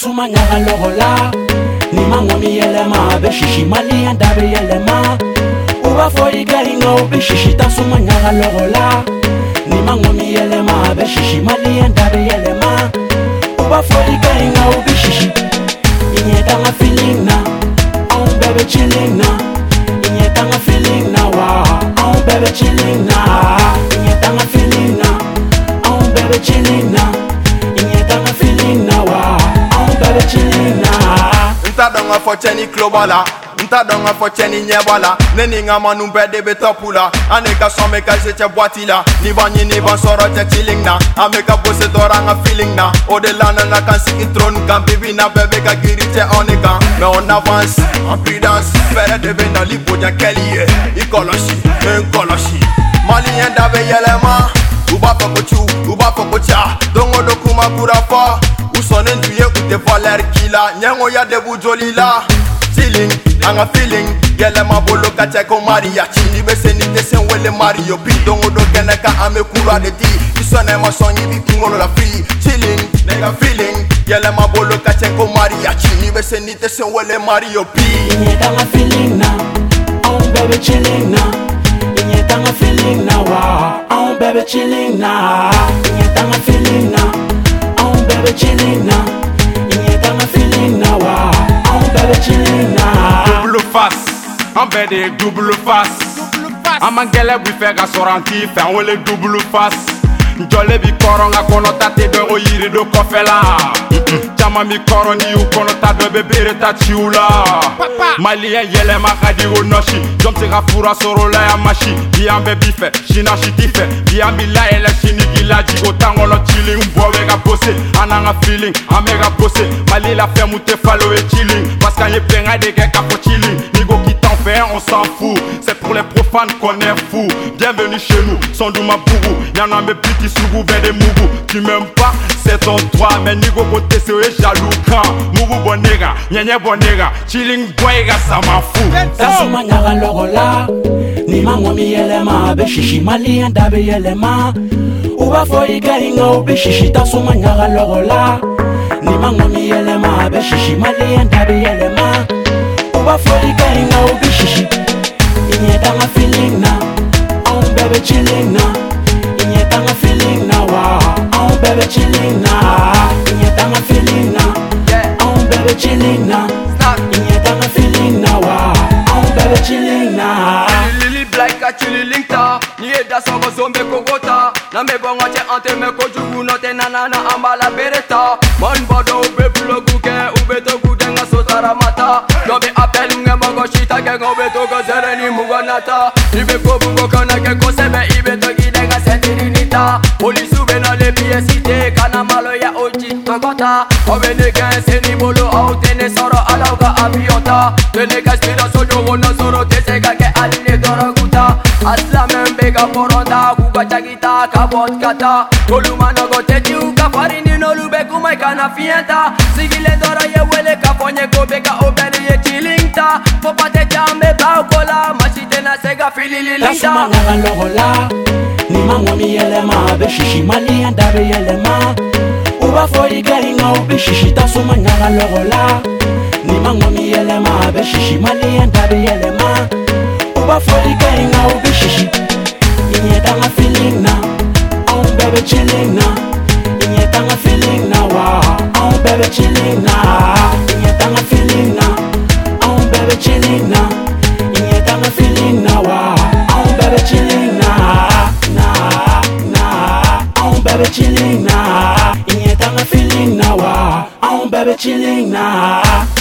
tasuma nyaga logola ni mangomi yelema be shishi mali andabe yelema uba foi gainga be shishi tasuma nyaga logola ni mangomi yelema be shishi mali andabe yelema uba foi gainga be shishi inyeta nga feeling na on baby chilling na inyeta nga feeling na wa on baby chilling na inyeta nga feeling na on baby chilling na inyeta nga feeling na wa on baby chilling na nta donga fo cheni klobala nta donga fo cheni nyebala neni nga manu bede be topula aneka so meka je boitila ni banyi ni ban soro te chilling na ameka bose dora nga feeling na odelana na kan siki throne kan bibi na bebe ka girite oneka mais on avance en prudence faire de ben dans lipo ja kelie ikoloshi enkoloshi malien dabe yelema uba pokochu uba pokocha dongo do kuma kurafa usone nduye ute valer kila nyengo ya debu jolila chilling anga feeling gele mabolo kache ko maria chini be senite sen wele mario pi dongo do geneka ame kura de ti usone ma sonyi bi kungolo la free chilling nega feeling gele mabolo kache ko maria chini be senite sen wele mario pi inyeta nga feeling na on baby chilling na inyeta nga feeling na wa on baby chilling na inyeta nga feeling na on baby chilling na inyeta nga feeling na wa on baby chilling na double face en bede double face amangele bi fega soranti fe wole double face njole bi koronga kono tate do yiri do kofela chama mi koroni u kono ta do bebere ta chiula malien yele makadi o noshi jomte gafura sorola ya mashi biambe bife shina shitife biambi la ele shini gilaji go tangolo chilling bowe ga bosser ananga feeling amega bosser mali la fait mute falo et chilling parce qu'il y a plein de gars qui chilling nigo qui t'en fait on s'en fout c'est pour les profanes qu'on est fou bienvenue chez nous son douma bourou y'en a mes petits sougou ben des mougou tu m'aimes pas c'est ton droit mais nigo côté c'est jaloux quand mougou bonega nyenye bonega chilling boy ga ça m'en fout tasuma nyaga logola ni mangomi yelema be shishi mali andabe yelema uba foi gainga be shishi tasuma nyaga logola ni mangomi yelema be shishi mali andabe yelema uba foi gainga be shishi inyeta nga feeling na on baby chilling na inyeta nga feeling na wa on baby chilling na inyeta nga feeling na on baby chilling na inyeta nga feeling na wa on baby chilling na lili black a chili linkta ni eda songo zombe kogota na me bongo che ante me ko jugu no te nanana ambala bereta mon bodo ube blogu ke ube to gudenga sotara mata no be appel nge mongo shita ke ngobe to go zereni mugonata ibe ko bungo kana ke ko sebe ibe to gidenga sentirinita police ube na le piesite kana malo ya oji togota obene ke seni bolo autene soro alauga aviota tene ka spira sojo wona soro tesega ke aline doroguta asla membega poronda kuga chagita kabot kata kolumano goteti uka farini no lube kuma kana fienta sigile dora ye wele ka fonye ko beka obene ye chilingta popate jambe ba kola machite na sega filili linda tasuma nyaga logola ni mangomi yelema be shishi mali andabe yelema uba foi gainga be shishi tasuma nyaga logola ni mangomi yelema be shishi mali andabe yelema uba foi gainga be shishi inyeta nga feeling na on baby chilling na inyeta nga feeling na wa on baby chilling na inyeta nga feeling na on baby chilling na inyeta nga feeling na wa on baby chilling na on baby chilling na inyeta nga feeling na wa on baby chilling na